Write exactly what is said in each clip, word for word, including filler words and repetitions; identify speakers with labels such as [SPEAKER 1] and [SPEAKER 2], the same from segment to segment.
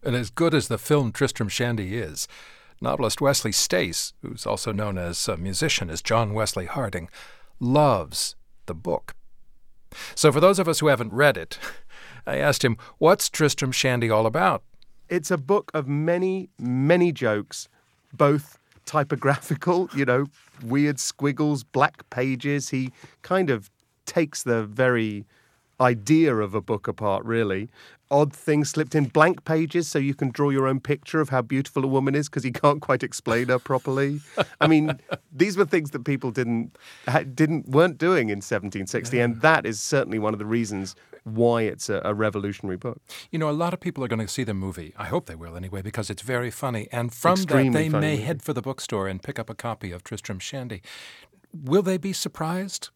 [SPEAKER 1] And as good as the film Tristram Shandy is, novelist Wesley Stace, who's also known as a musician as John Wesley Harding, loves the book. So for those of us who haven't read it, I asked him, what's Tristram Shandy all about?
[SPEAKER 2] It's a book of many, many jokes, both typographical, you know, weird squiggles, black pages. He kind of takes the very idea of a book apart, really. Odd things slipped in, blank pages so you can draw your own picture of how beautiful a woman is because he can't quite explain her properly. I mean, these were things that people didn't didn't weren't doing in seventeen sixty, and that is certainly one of the reasons why it's a, a revolutionary book.
[SPEAKER 1] You know, a lot of people are going to see the movie. I hope they will anyway, because it's very funny. And from
[SPEAKER 2] Extremely
[SPEAKER 1] that, they
[SPEAKER 2] funny
[SPEAKER 1] may
[SPEAKER 2] movie.
[SPEAKER 1] head for the bookstore and pick up a copy of Tristram Shandy. Will they be surprised?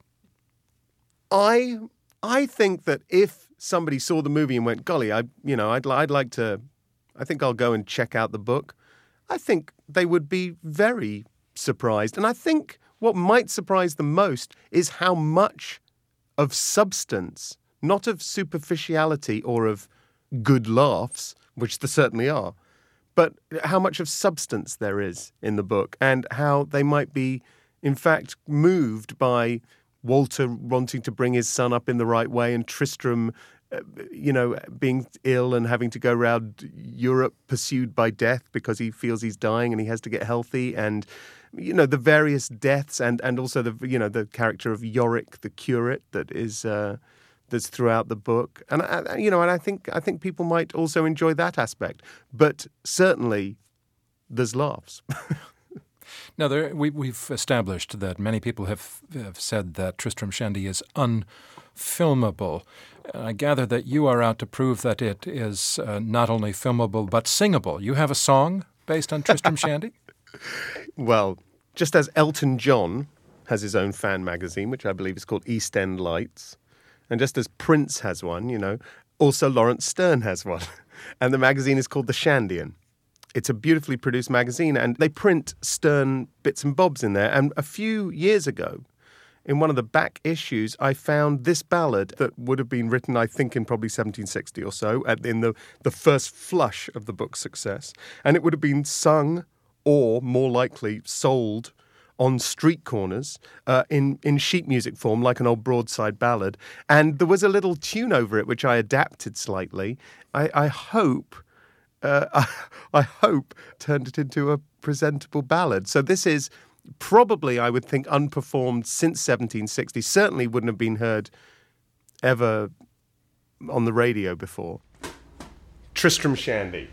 [SPEAKER 2] I I think that if somebody saw the movie and went, golly, I you know, I'd I'd like to, I think I'll go and check out the book, I think they would be very surprised. And I think what might surprise them most is how much of substance, not of superficiality or of good laughs, which there certainly are, but how much of substance there is in the book and how they might be, in fact, moved by Walter wanting to bring his son up in the right way and Tristram, uh, you know, being ill and having to go around Europe pursued by death because he feels he's dying and he has to get healthy, and, you know, the various deaths and, and also the, you know, the character of Yorick, the curate that is uh, that's throughout the book. And, uh, you know, and I think I think people might also enjoy that aspect. But certainly there's laughs.
[SPEAKER 1] Now, there, we, we've established that many people have, have said that Tristram Shandy is unfilmable. I gather that you are out to prove that it is uh, not only filmable but singable. You have a song based on Tristram Shandy?
[SPEAKER 2] Well, just as Elton John has his own fan magazine, which I believe is called East End Lights, and just as Prince has one, you know, also Lawrence Stern has one. And the magazine is called The Shandian. It's a beautifully produced magazine, and they print Stern bits and bobs in there. And a few years ago, in one of the back issues, I found this ballad that would have been written, I think, in probably seventeen sixty or so, at, in the, the first flush of the book's success. And it would have been sung, or more likely sold, on street corners uh, in, in sheet music form, like an old broadside ballad. And there was a little tune over it, which I adapted slightly. I, I hope... Uh, I, I hope, turned it into a presentable ballad. So this is probably, I would think, unperformed since seventeen sixty. Certainly wouldn't have been heard ever on the radio before. Tristram Shandy.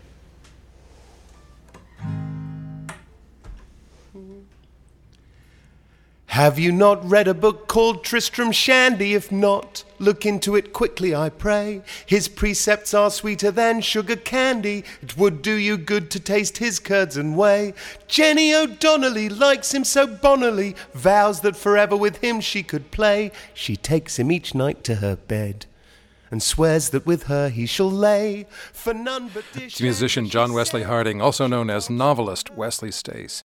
[SPEAKER 2] Have you not read a book called Tristram Shandy? If not, look into it quickly, I pray. His precepts are sweeter than sugar candy. It would do you good to taste his curds and whey. Jenny O'Donnelly likes him so bonnily, vows that forever with him she could play. She takes him each night to her bed and swears that with her he shall lay, for none but dish.
[SPEAKER 1] It's musician John Wesley Harding, also known as novelist Wesley Stace.